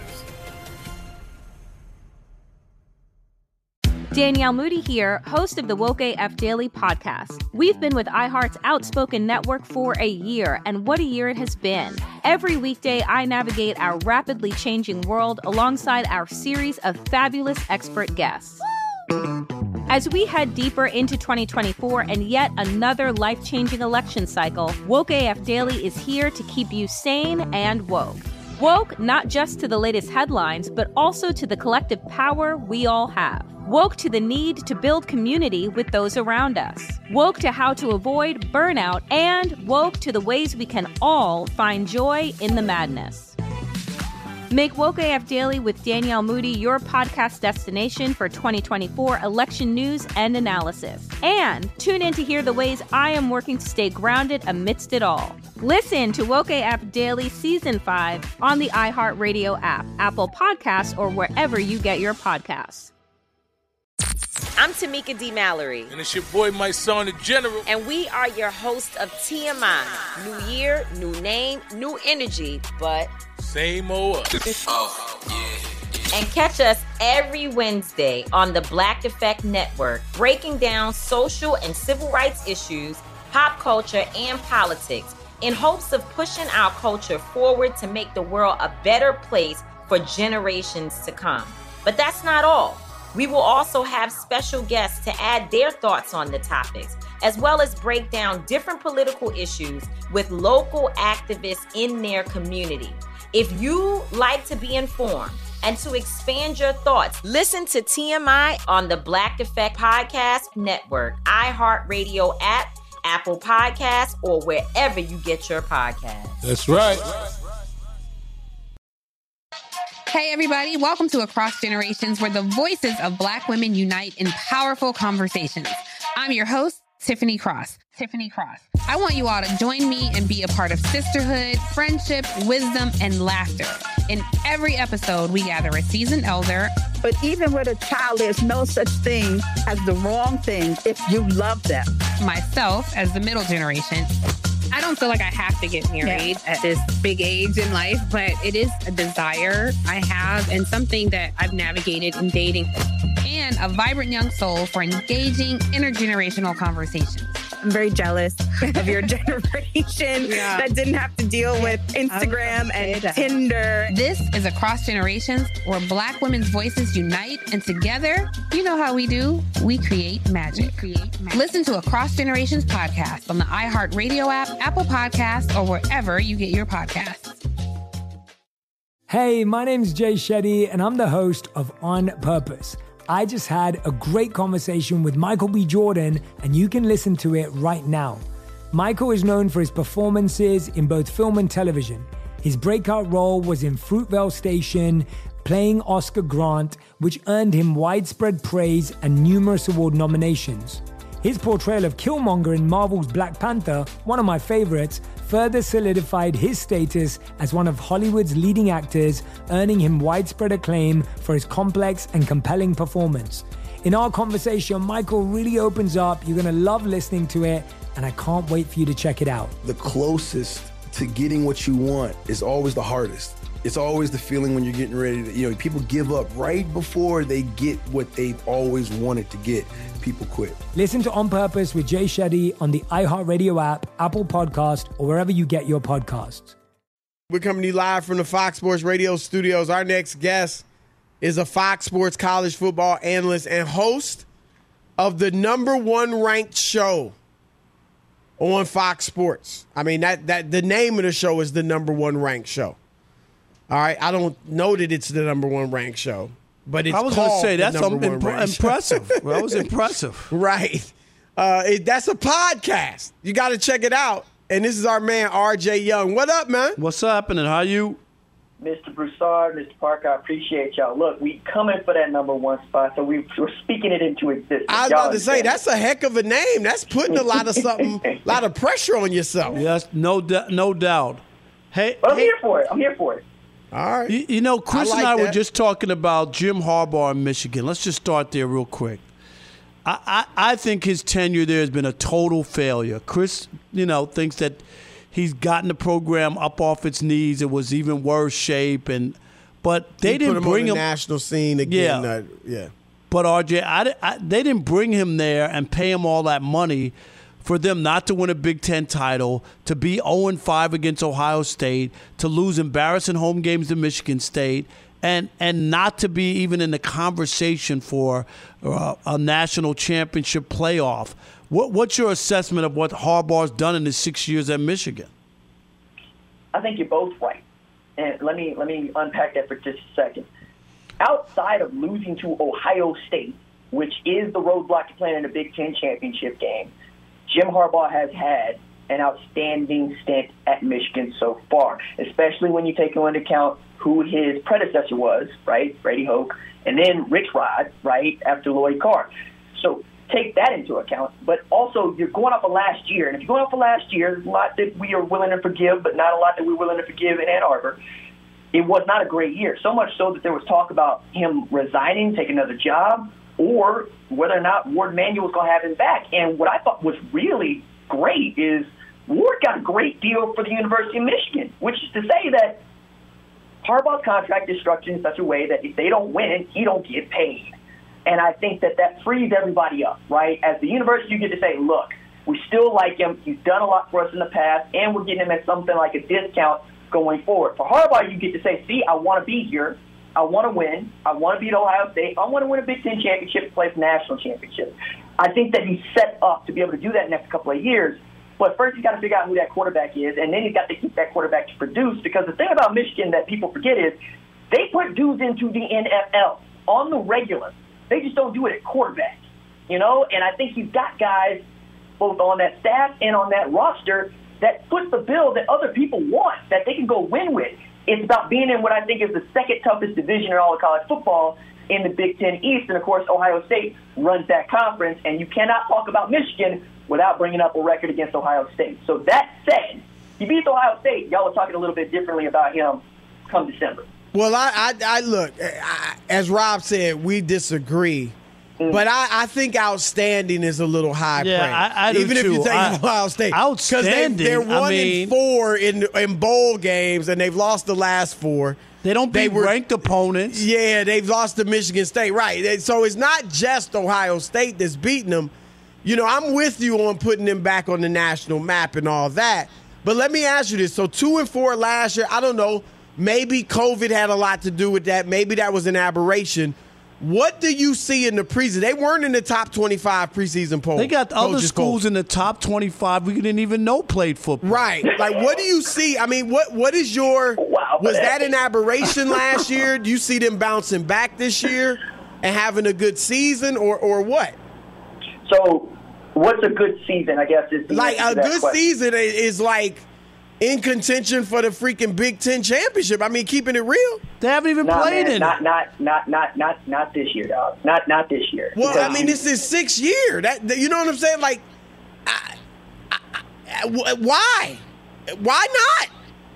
Danielle Moody here, host of the Woke A F Daily podcast. We've been with iHeart's Outspoken Network for a year, and what a year it has been. Every weekday, I navigate our rapidly changing world alongside our series of fabulous expert guests. As we head deeper into twenty twenty-four and yet another life-changing election cycle, Woke A F Daily is here to keep you sane and woke. Woke not just to the latest headlines, but also to the collective power we all have. Woke to the need to build community with those around us. Woke to how to avoid burnout, and woke to the ways we can all find joy in the madness. Make Woke A F Daily with Danielle Moody your podcast destination for twenty twenty-four election news and analysis. And tune in to hear the ways I am working to stay grounded amidst it all. Listen to Woke A F Daily Season five on the iHeartRadio app, Apple Podcasts, or wherever you get your podcasts. I'm Tamika D. Mallory. And it's your boy, my son, the General. And we are your hosts of T M I. New year, new name, new energy, but same old us. Oh, yeah. And catch us every Wednesday on the Black Effect Network, breaking down social and civil rights issues, pop culture, and politics in hopes of pushing our culture forward to make the world a better place for generations to come. But that's not all. We will also have special guests to add their thoughts on the topics, as well as break down different political issues with local activists in their community. If you like to be informed and to expand your thoughts, listen to T M I on the Black Effect Podcast Network, iHeartRadio app, Apple Podcasts, or wherever you get your podcasts. That's right. Hey, everybody. Welcome to Across Generations, where the voices of Black women unite in powerful conversations. I'm your host, Tiffany Cross. Tiffany Cross. I want you all to join me and be a part of sisterhood, friendship, wisdom, and laughter. In every episode, we gather a seasoned elder. But even with a child, there's no such thing as the wrong thing if you love them. Myself, as the middle generation. I don't feel like I have to get married yeah. at this big age in life, but it is a desire I have and something that I've navigated in dating. And a vibrant young soul for engaging intergenerational conversations. I'm very jealous of your generation yeah. that didn't have to deal with Instagram and Tinder. This is Across Generations, where Black women's voices unite, and together, you know how we do, we create magic. We create magic. Listen to Across Generations podcast on the iHeartRadio app, Apple Podcasts, or wherever you get your podcasts. Hey, my name's Jay Shetty, and I'm the host of On Purpose. I just had a great conversation with Michael B. Jordan, and you can listen to it right now. Michael is known for his performances in both film and television. His breakout role was in Fruitvale Station, playing Oscar Grant, which earned him widespread praise and numerous award nominations. His portrayal of Killmonger in Marvel's Black Panther, one of my favorites, further solidified his status as one of Hollywood's leading actors, earning him widespread acclaim for his complex and compelling performance. In our conversation, Michael really opens up. You're going to love listening to it, and I can't wait for you to check it out. The closest to getting what you want is always the hardest. It's always the feeling when you're getting ready to, you know, people give up right before they get what they've always wanted to get. People quit. Listen to On Purpose with Jay Shetty on the iHeartRadio app, Apple Podcast, or wherever you get your podcasts. We're coming to you live from the Fox Sports Radio studios. Our next guest is a Fox Sports college football analyst and host of the number one ranked show on Fox Sports. I mean, that that the name of the show is the number one ranked show. All right, I don't know that it's the number one ranked show, but it's I was going to say that's um, imp- impressive. That was impressive, right? Uh, it, that's a podcast. You got to check it out. And this is our man R J Young. What up, man? What's happening? How you? Mister Broussard, Mister Parker, I appreciate y'all. Look, we coming for that number one spot, so we, we're speaking it into existence. I was y'all about to say, that's a heck of a name. That's putting a lot of something, a lot of pressure on yourself. Yes, no, no doubt. Hey, but I'm hey, here for it. I'm here for it. All right. You, you know, Chris I like and I that. were just talking about Jim Harbaugh in Michigan. Let's just start there real quick. I, I, I think his tenure there has been a total failure. Chris, you know, thinks that he's gotten the program up off its knees. It was even worse shape, and but they he didn't put him bring on the him national scene again. Yeah, uh, yeah. But R J, I, I, they didn't bring him there and pay him all that money for them not to win a Big Ten title, to be oh and five against Ohio State, to lose embarrassing home games to Michigan State, and and not to be even in the conversation for uh, a national championship playoff. What, what's your assessment of what Harbaugh's done in his six years at Michigan? I think you're both right. And let me let me unpack that for just a second. Outside of losing to Ohio State, which is the roadblock to playing in the Big Ten championship game, Jim Harbaugh has had an outstanding stint at Michigan so far, especially when you take into account who his predecessor was, right, Brady Hoke, and then Rich Rod, right, after Lloyd Carr. So take that into account. But also, you're going off of last year, and if you're going off of last year, there's a lot that we are willing to forgive, but not a lot that we're willing to forgive in Ann Arbor. It was not a great year, so much so that there was talk about him resigning, taking another job, or whether or not Ward Manuel was going to have him back. And what I thought was really great is Ward got a great deal for the University of Michigan, which is to say that Harbaugh's contract is structured in such a way that if they don't win, he don't get paid. And I think that that frees everybody up, right? As the university, you get to say, look, we still like him. He's done a lot for us in the past, and we're getting him at something like a discount going forward. For Harbaugh, you get to say, see, I want to be here. I want to win. I want to beat Ohio State. I want to win a Big Ten championship and play for national championship. I think that he's set up to be able to do that in the next couple of years. But first, he's got to figure out who that quarterback is, and then he's got to keep that quarterback to produce. Because the thing about Michigan that people forget is they put dudes into the N F L on the regular. They just don't do it at quarterback, you know? And I think he's got guys both on that staff and on that roster that puts the bill that other people want, that they can go win with. It's about being in what I think is the second toughest division in all of college football in the Big Ten East. And, of course, Ohio State runs that conference. And you cannot talk about Michigan without bringing up a record against Ohio State. So that said, he beats Ohio State. Y'all are talking a little bit differently about him come December. Well, I, I, I look, I, as Rob said, we disagree. Mm. But I, I think outstanding is a little high yeah, praise. I, I do Even if too. you take I, Ohio State. Outstanding. Because they, they're one I mean, and four in, in bowl games, and they've lost the last four. They don't beat they were, ranked opponents. Yeah, they've lost to Michigan State. Right. So it's not just Ohio State that's beating them. you know, I'm with you on putting them back on the national map and all that. But let me ask you this. So two and four last year, I don't know, maybe COVID had a lot to do with that. Maybe that was an aberration. What do you see in the preseason? They weren't in the top twenty-five preseason poll. They got other Coaches schools poll. in the top twenty-five we didn't even know played football. Right. Like, what do you see? I mean, what what is your wow, – was that an aberration last year? Do you see them bouncing back this year and having a good season or, or what? So what's a good season, I guess, is the like answer a to that good question. season is like in contention for the freaking Big Ten championship. I mean, keeping it real. They haven't even Nah, played man, in not, it. Not, not, not, not, not this year, dog. Not, not this year. Well, Because I mean, this is sixth year. That, that you know what I'm saying? Like, I, I, I, why? Why not?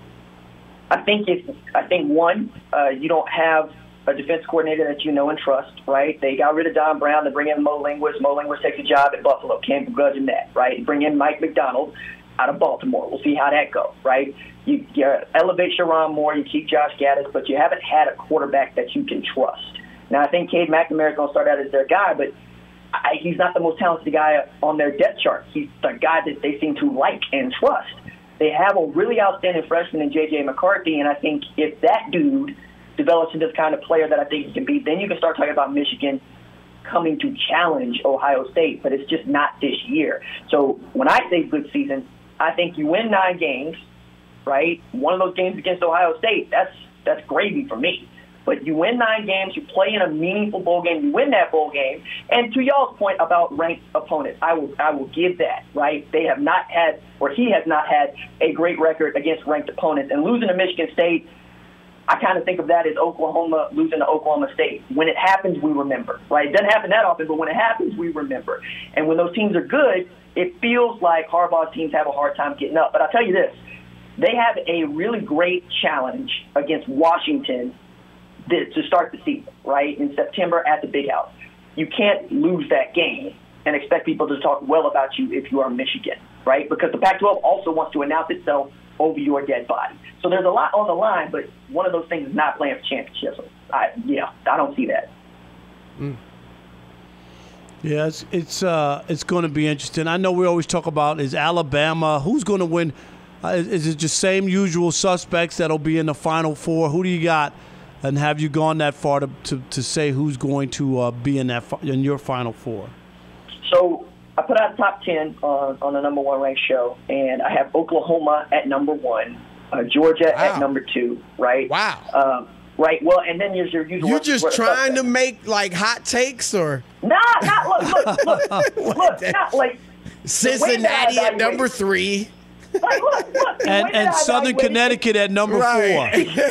I think it's. I think one, uh, you don't have a defense coordinator that you know and trust, right? They got rid of Don Brown to bring in Mo Linguist. Mo Linguist takes a job at Buffalo. Can't begrudge him that, right? Bring in Mike McDonald out of Baltimore. We'll see how that goes, right? You, you elevate Sharon Moore, you keep Josh Gaddis, but you haven't had a quarterback that you can trust. Now, I think Cade McNamara is going to start out as their guy, but I, he's not the most talented guy on their depth chart. He's the guy that they seem to like and trust. They have a really outstanding freshman in J J McCarthy, and I think if that dude develops into the kind of player that I think he can be, then you can start talking about Michigan coming to challenge Ohio State, but it's just not this year. So when I say good season, I think you win nine games, right? One of those games against Ohio State, that's that's gravy for me. But you win nine games, you play in a meaningful bowl game, you win that bowl game. And to y'all's point about ranked opponents, I will I will give that, right? They have not had, or he has not had, a great record against ranked opponents. And losing to Michigan State, I kind of think of that as Oklahoma losing to Oklahoma State. When it happens, we remember, right? It doesn't happen that often, but when it happens, we remember. And when those teams are good, it feels like Harbaugh's teams have a hard time getting up. But I'll tell you this, they have a really great challenge against Washington to start the season, right, in September at the Big House. You can't lose that game and expect people to talk well about you if you are Michigan, right? Because the Pac twelve also wants to announce itself over your dead body. So there's a lot on the line, but one of those things is not playing for championships. I, yeah, I don't see that. Mm. Yeah, it's it's, uh, it's going to be interesting. I know we always talk about is Alabama, who's going to win? Uh, is, is it just same usual suspects that'll be in the Final Four? Who do you got? And have you gone that far to, to, to say who's going to uh, be in that fi- in your Final Four? So I put out top ten on, on the number one ranked show, and I have Oklahoma at number one, uh, Georgia Wow. at number two, right? Wow. Um, right. Well, and then there's your usual. You just suspect. trying to make like hot takes or Nah, not look, look, look, look, not like Cincinnati at number three. Like, look, look, the And way that and I Southern evaluate Connecticut at number Right. four.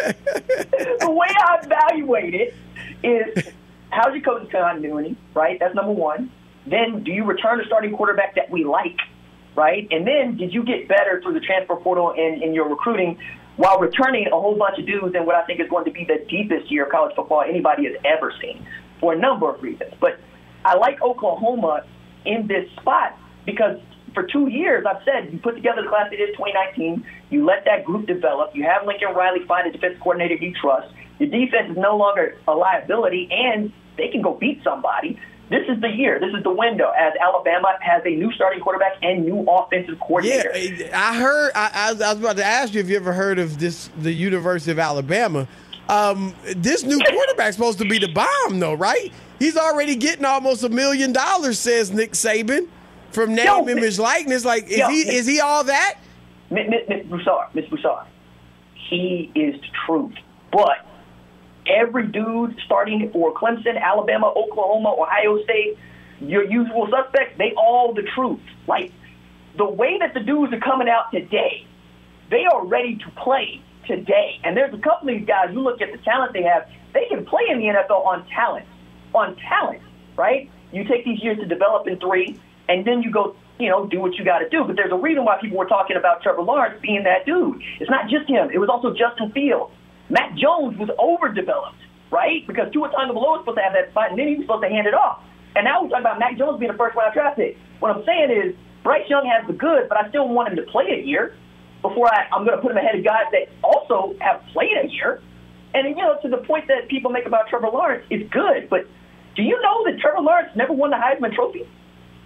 the way I evaluate it is how's your coaching continuity, right? That's number one. Then do you return a starting quarterback that we like, right? And then did you get better through the transfer portal and in your recruiting while returning a whole bunch of dudes in what I think is going to be the deepest year of college football anybody has ever seen for a number of reasons. But I like Oklahoma in this spot because for two years, I've said, you put together the class they did in twenty nineteen, you let that group develop, you have Lincoln Riley find a defensive coordinator you trust, your defense is no longer a liability, and they can go beat somebody. This is the year. This is the window as Alabama has a new starting quarterback and new offensive coordinator. Yeah, I heard. I, I, was, I was about to ask you if you ever heard of this, the University of Alabama. Um, this new quarterback's supposed to be the bomb, though, right? He's already getting almost a million dollars, says Nick Saban, from name, Yo, image, likeness. Like, is yo, he is he all that? Miss Broussard, Miss Broussard, he is the truth. But every dude starting for Clemson, Alabama, Oklahoma, Ohio State, your usual suspects, they all the truth. Like, the way that the dudes are coming out today, they are ready to play today. And there's a couple of these guys, you look at the talent they have, they can play in the N F L on talent. On talent, right? You take these years to develop in three, and then you go, you know, do what you got to do. But there's a reason why people were talking about Trevor Lawrence being that dude. It's not just him. It was also Justin Fields. Matt Jones was overdeveloped, right? Because Tua Tagovailoa was supposed to have that spot, and then he was supposed to hand it off. And now we're talking about Matt Jones being a first-round draft pick. What I'm saying is Bryce Young has the good, but I still want him to play a year before I, I'm going to put him ahead of guys that also have played a year. And, you know, to the point that people make about Trevor Lawrence, it's good. But do you know that Trevor Lawrence never won the Heisman Trophy? That's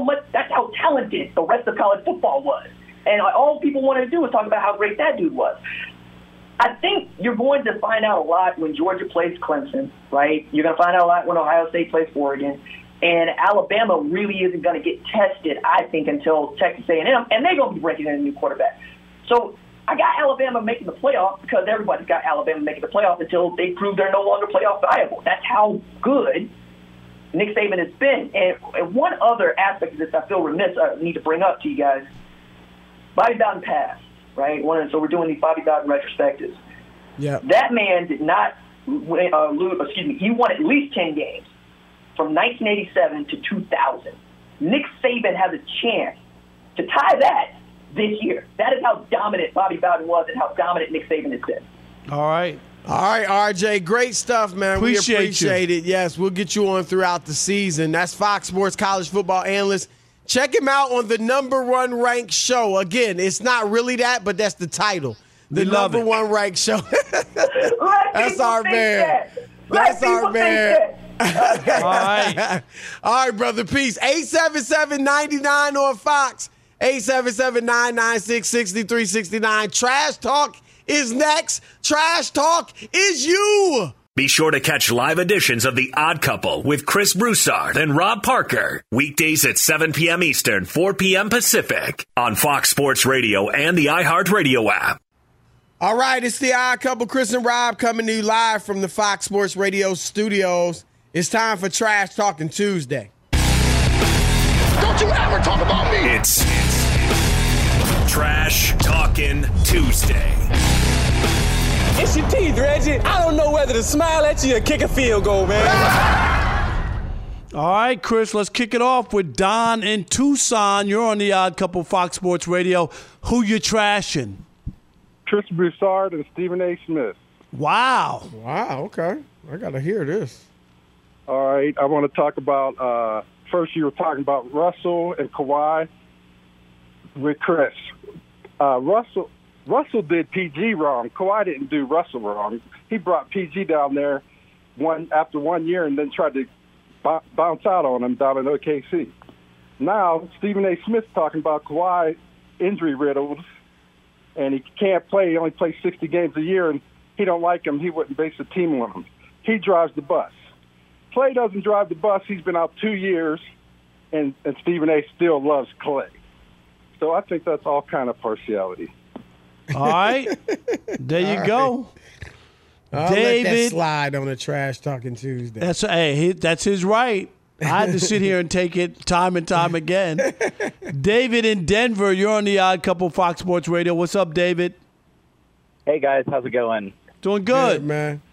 how much, that's how talented the rest of college football was. And all people wanted to do was talk about how great that dude was. I think you're going to find out a lot when Georgia plays Clemson, right? You're going to find out a lot when Ohio State plays Oregon. And Alabama really isn't going to get tested, I think, until Texas A and M. And they're going to be bringing in a new quarterback. So I got Alabama making the playoff because everybody's got Alabama making the playoff until they prove they're no longer playoff viable. That's how good Nick Saban has been. And, and one other aspect of this I feel remiss I need to bring up to you guys. Bobby Bowden passed, right? One, so we're doing these Bobby Bowden retrospectives. Yeah. That man did not uh, lose, excuse me, he won at least ten games from nineteen eighty-seven to two thousand. Nick Saban has a chance to tie that this year. That is how dominant Bobby Bowden was and how dominant Nick Saban has been. All right. All right, R J, great stuff, man. Appreciate we appreciate you. it. Yes, we'll get you on throughout the season. That's Fox Sports college football analyst. Check him out on the number one ranked show. Again, it's not really that, but that's the title. The We love number it. one ranked show. That's our think man. that. That's Let our people man. think that. All right. All right, brother. Peace. eight seven seven, nine nine on Fox. eight seven seven, nine nine six, six three six nine. Trash Talk is next. Trash Talk is you. Be sure to catch live editions of The Odd Couple with Chris Broussard and Rob Parker. Weekdays at seven p.m. Eastern, four p.m. Pacific on Fox Sports Radio and the iHeartRadio app. All right, it's the Odd Couple, Chris and Rob, coming to you live from the Fox Sports Radio studios. It's time for Trash Talking Tuesday. Don't you ever talk about me. It's, it's Trash Talking Tuesday. It's your teeth, Reggie. I don't know whether to smile at you or kick a field goal, man. All right, Chris, let's kick it off with Don in Tucson. You're on the Odd Couple Fox Sports Radio. Who you trashing? Chris Broussard and Stephen A. Smith. Wow. Wow, okay. I got to hear this. All right, I want to talk about, uh, first you were talking about Russell and Kawhi with Chris. Uh, Russell Russell did P G wrong. Kawhi didn't do Russell wrong. He brought P G down there one after one year and then tried to b- bounce out on him down in O K C. Now, Stephen A. Smith's talking about Kawhi injury riddled, and he can't play. He only plays sixty games a year, and he don't like him. He wouldn't base a team on him. He drives the bus. Clay doesn't drive the bus. He's been out two years, and, and Stephen A. still loves Clay. So I think that's all kind of partiality. All right. There you All go. I'll David. let that slide on a Trash Talking Tuesday. That's hey, he, that's his right. I had to sit here and take it time and time again. David in Denver, you're on the Odd Couple Fox Sports Radio. What's up, David? Hey, guys. How's it going? Doing good. Good, man.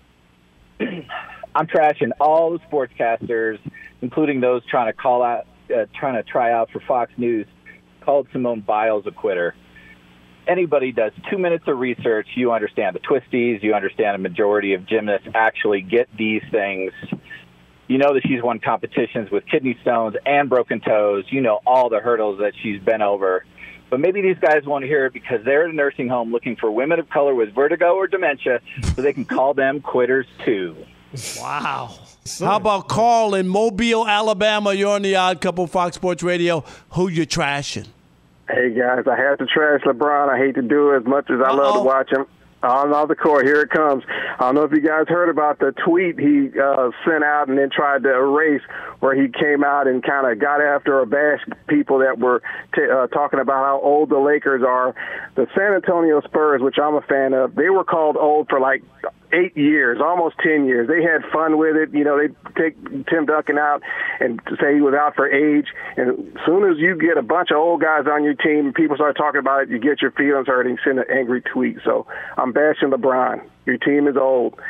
I'm trashing all the sportscasters, including those trying to call out, uh, trying to try out for Fox News, called Simone Biles a quitter. Anybody does two minutes of research, you understand the twisties, you understand a majority of gymnasts actually get these things. You know that she's won competitions with kidney stones and broken toes. You know all the hurdles that she's been over. But maybe these guys want to hear it because they're at a nursing home looking for women of color with vertigo or dementia so they can call them quitters too. Wow. How about Carl in Mobile, Alabama? You're on the Odd Couple Fox Sports Radio. Who you trashing? Hey, guys, I have to trash LeBron. I hate to do it as much as I love to watch him. On the court, here it comes. I don't know if you guys heard about the tweet he uh, sent out and then tried to erase, where he came out and kind of got after or bashed people that were t- uh, talking about how old the Lakers are. The San Antonio Spurs, which I'm a fan of, they were called old for like eight years, almost ten years. They had fun with it. You know, they take Tim Duncan out and say he was out for age. And as soon as you get a bunch of old guys on your team and people start talking about it, you get your feelings hurt and send an angry tweet. So I'm bashing LeBron. Your team is old.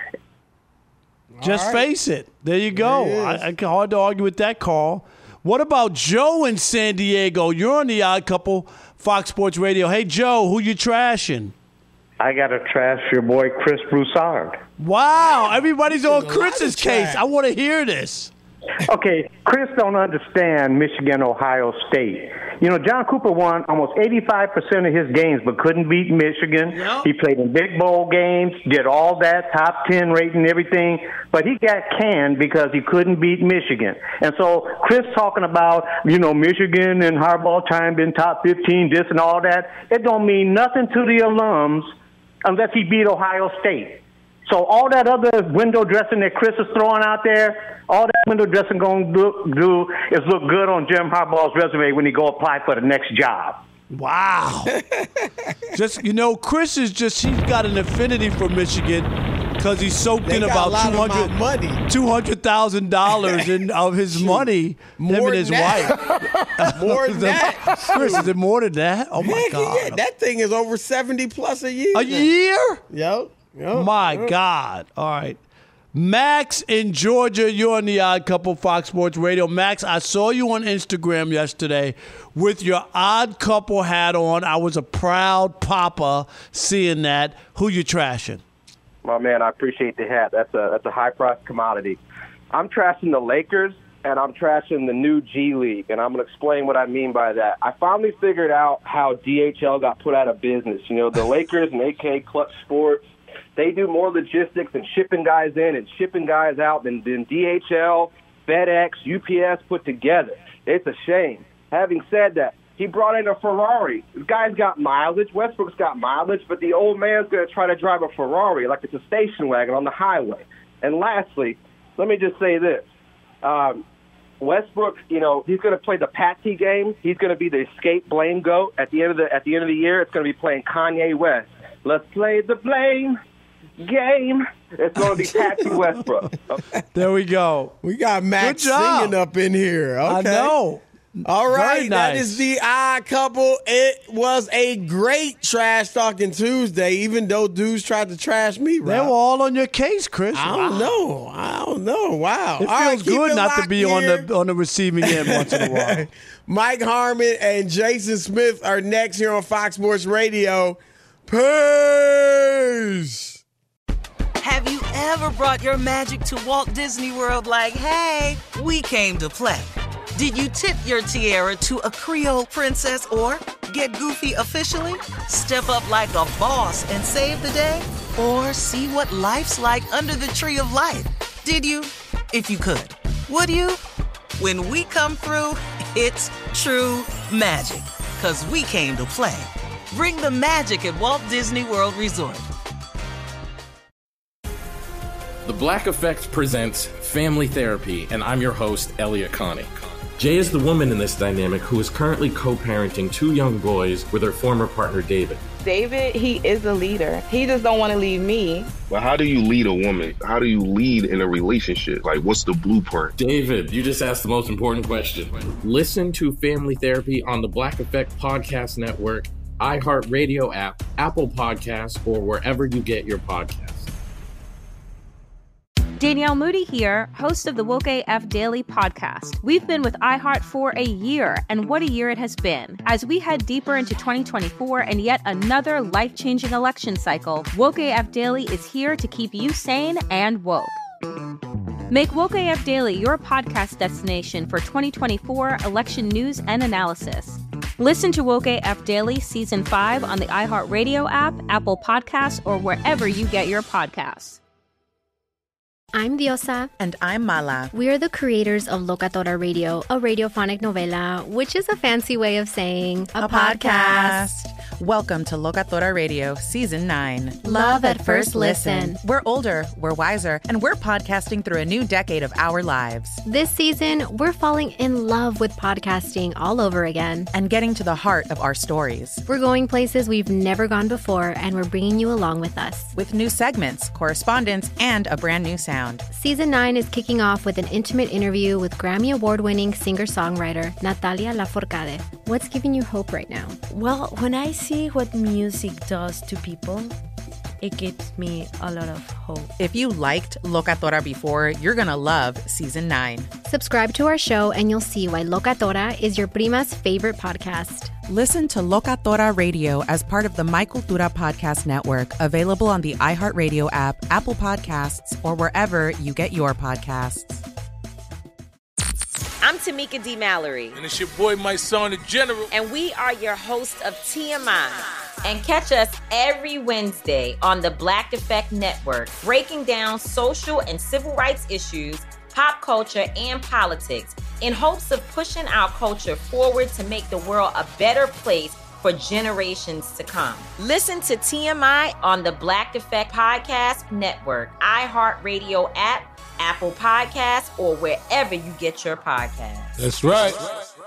Just right. face it. There you go. I, I hard to argue with that, Carl. What about Joe in San Diego? You're on the Odd Couple, Fox Sports Radio. Hey, Joe, who you trashing? I got to trash your boy Chris Broussard. Wow, everybody's on Chris's case. I want to hear this. Okay, Chris don't understand Michigan, Ohio State. You know, John Cooper won almost eighty-five percent of his games, but couldn't beat Michigan. Yep. He played in big bowl games, did all that, top ten rating, everything, but he got canned because he couldn't beat Michigan. And so Chris talking about, you know, Michigan and Harbaugh time been top fifteen, this and all that, it don't mean nothing to the alums unless he beat Ohio State. So all that other window dressing that Chris is throwing out there, all that window dressing going to do is look good on Jim Harbaugh's resume when he go apply for the next job. Wow. Just, you know, Chris is just, he's got an affinity for Michigan because he's soaked in about two hundred thousand dollars in of his money, more him and his that. wife. More than that. Chris, is it more than that? Oh, my Heck, God. Yeah, that thing is over seventy plus a year. A year? Yep. Yep. My yep. God. All right. Max in Georgia, you're on the Odd Couple Fox Sports Radio. Max, I saw you on Instagram yesterday with your Odd Couple hat on. I was a proud papa seeing that. Who you trashing? My man, I appreciate the hat. That's a that's a high-priced commodity. I'm trashing the Lakers, and I'm trashing the new G League, and I'm going to explain what I mean by that. I finally figured out how D H L got put out of business. You know, the Lakers and A K Clutch Sports, they do more logistics and shipping guys in and shipping guys out than, than D H L, FedEx, U P S put together. It's a shame. Having said that, he brought in a Ferrari. The guy's got mileage. Westbrook's got mileage, but the old man's going to try to drive a Ferrari like it's a station wagon on the highway. And lastly, let me just say this. Um, Westbrook, you know, he's going to play the Patsy game. He's going to be the escape blame goat. At the end of the at the end of the year, it's going to be playing Kanye West. Let's play the blame game. It's going to be Patsy Westbrook. Okay. There we go. We got Max singing up in here. Okay. I know. All right, Very that nice. is the Odd Couple. It was a great trash talking Tuesday, even though dudes tried to trash me. Rob. They were all on your case, Chris. I don't Wow. know. I don't know. Wow. It All feels right, keep good it not to locked be on here. the on the receiving end once in a while. Mike Harmon and Jason Smith are next here on Fox Sports Radio. Peace. Have you ever brought your magic to Walt Disney World like, hey, we came to play? Did you tip your tiara to a Creole princess or get goofy officially? Step up like a boss and save the day? Or see what life's like under the tree of life? Did you? If you could. Would you? When we come through, it's true magic. 'Cause we came to play. Bring the magic at Walt Disney World Resort. The Black Effect presents Family Therapy, and I'm your host, Elliot Connie. Jay is the woman in this dynamic who is currently co-parenting two young boys with her former partner, David. David, he is a leader. He just don't want to leave me. But how do you lead a woman? How do you lead in a relationship? Like, what's the blueprint? David, you just asked the most important question. Listen to Family Therapy on the Black Effect Podcast Network, iHeartRadio app, Apple Podcasts, or wherever you get your podcasts. Danielle Moody here, host of the Woke A F Daily podcast. We've been with iHeart for a year, and what a year it has been. As we head deeper into twenty twenty-four and yet another life-changing election cycle, Woke A F Daily is here to keep you sane and woke. Make Woke A F Daily your podcast destination for twenty twenty-four election news and analysis. Listen to Woke A F Daily Season five on the iHeartRadio app, Apple Podcasts, or wherever you get your podcasts. I'm Diosa. And I'm Mala. We are the creators of Locatora Radio, a radiophonic novela, which is a fancy way of saying a, a podcast. podcast. Welcome to Locatora Radio Season nine. Love at first listen. We're older, we're wiser, and we're podcasting through a new decade of our lives. This season, we're falling in love with podcasting all over again. And getting to the heart of our stories. We're going places we've never gone before, and we're bringing you along with us. With new segments, correspondence, and a brand new sound. Season nine is kicking off with an intimate interview with Grammy Award-winning singer-songwriter Natalia Lafourcade. What's giving you hope right now? Well, when I see what music does to people, it gives me a lot of hope. If you liked Locatora before, you're going to love Season nine. Subscribe to our show and you'll see why Locatora is your prima's favorite podcast. Listen to Locatora Radio as part of the My Cultura Podcast Network, available on the iHeartRadio app, Apple Podcasts, or wherever you get your podcasts. I'm Tamika D. Mallory. And it's your boy, my son, the General. And we are your hosts of T M I. And catch us every Wednesday on the Black Effect Network, breaking down social and civil rights issues, pop culture, and politics in hopes of pushing our culture forward to make the world a better place for generations to come. Listen to T M I on the Black Effect Podcast Network, iHeartRadio app, Apple Podcasts, or wherever you get your podcasts. That's right.